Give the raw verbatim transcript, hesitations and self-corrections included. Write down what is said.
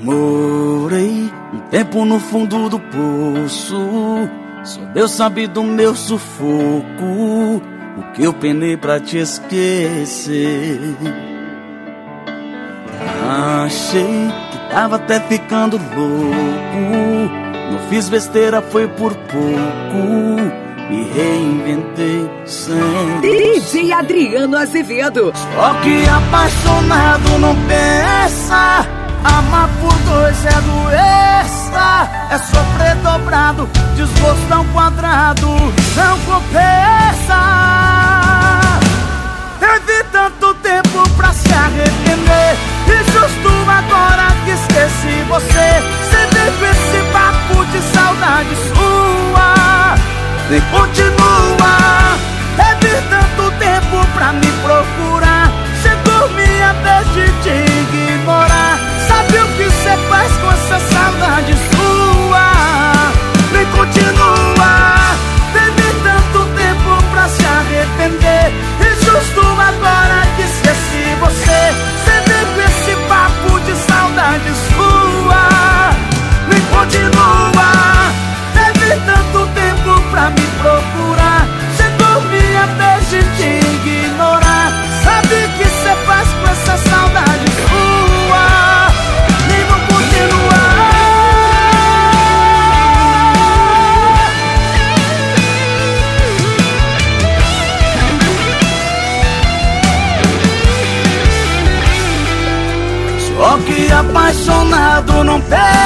Morei um tempo no fundo do poço, só Deus sabe do meu sufoco, o que eu penei pra te esquecer. Achei que tava até ficando louco, não fiz besteira, foi por pouco, me reinventei sem D J Adriano Azevedo. Só que apaixonado não pensa, amar por dois é doença, é sofrer dobrado, desgosto ao quadrado, não compensa. Teve tanto tempo pra se arrepender, e justo agora que esqueci você, cê vem com esse papo de saudade sua, nem continua. Teve tanto tempo pra me procurar, chegou minha vez de te ignorar. Sabe o que cê faz com essa saudade sua? Nem continua. Teve tanto tempo pra se arrepender, e justo agora que esqueci você, cê vem com esse papo de saudade sua, nem continua. Teve tanto tempo pra me procurar, chegou minha vez de te ignorar. Sabe o que cê faz com essa saudade sua? Nem vou continuar. Só que apaixonado não perde.